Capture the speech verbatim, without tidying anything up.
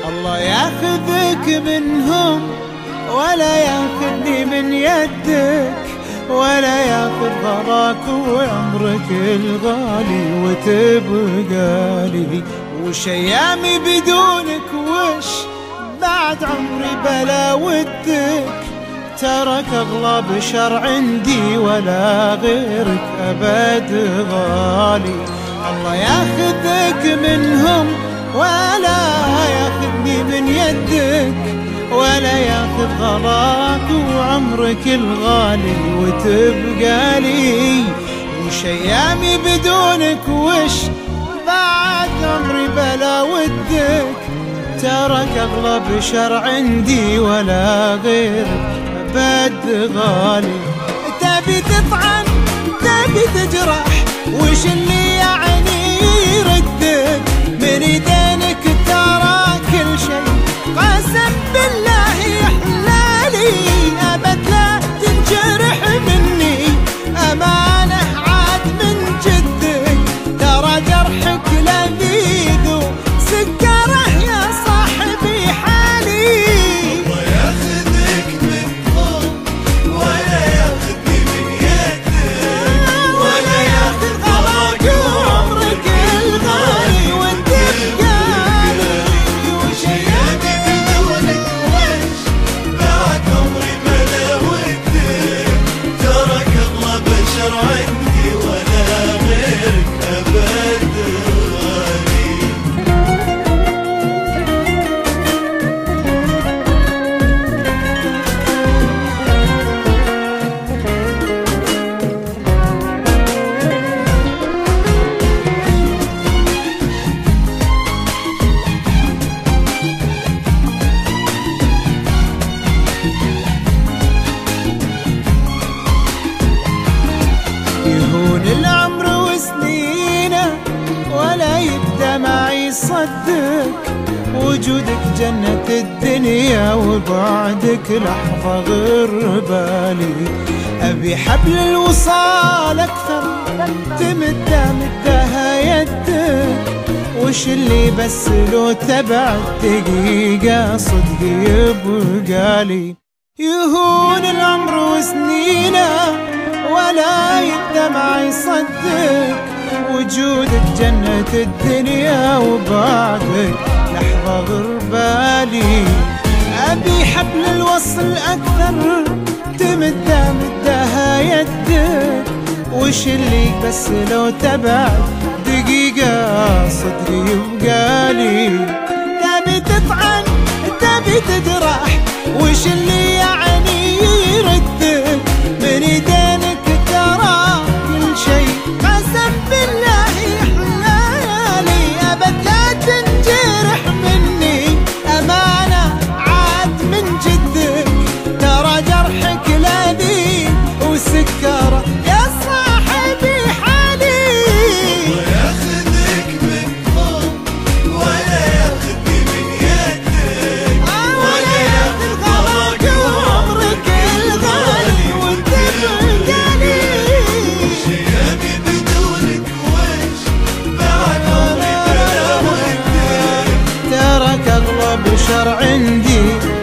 الله ياخذك منهم ولا ياخذني من يدك، ولا ياخذ غراك وعمرك الغالي وتبقى لي. وش ايامي بدونك، وش بعد عمري بلا ودك، ترك اغلى بشر عندي ولا غيرك ابد غالي. الله ياخذك منهم ولا ياخذني من يدك، ولا ياخذ غلاك وعمرك الغالي وتبقى لي. وش ايامي بدونك، وش بعد عمري بلا ودك، ترك اغلى بشر عندي ولا غيرك ابد غالي. تبي تطعن تبي تجرح، وش اللي يعني ردك، من ايدينك ترى كل شيء قسم بالله يحلالي. ابد لا تنجرح مني امانه عاد من جدك، ترى جرحك لذيذ وسكره يا صاحبي حالي. الله ياخذك منهم ولا ياخذني من يدك، ولا ياخذ غلاك وعمرك الغالي وتبقى لي. وش ايامي بدونك، وش بعد عمري بلا ودك، ترك اغلى بشر عندي ولا غيرك ابد غالي. يهون العمر وسنينه ولا يبدا معي صدق، وجودك جنة الدنيا وبعدك لحظة غربالي. أبي حبل الوصال أكثر تمدها مدها يدك، وش اللي بس لو تبعد دقيقة صدق يبقى لي. يهون العمر وسنينه ولا يبدا معي صدق، وجودك جنة الدنيا وبعدك لحظة غربالي. أبي حبل الوصل أكثر تمدها مدها يدك، وش اللي بس لو تبعد دقيقة صدق يبقى لي. تبي تطعن تبي تجرح، وش اللي يعني ردك، من ايدينك ترى كل شيء قسم بالله يحلالي. ابد لا تنجرح مني امانه عاد من جدك، ترى جرحك لذيذ وسكره يا صاحبي حالي. الله ياخذك منهم ولا ياخذني من يدك، ولا ياخذ غلاك وعمرك الغالي وتبقى لي. وش ايامي بدونك، وش بعد عمري بلا ودك، ترك اغلى بشر عندي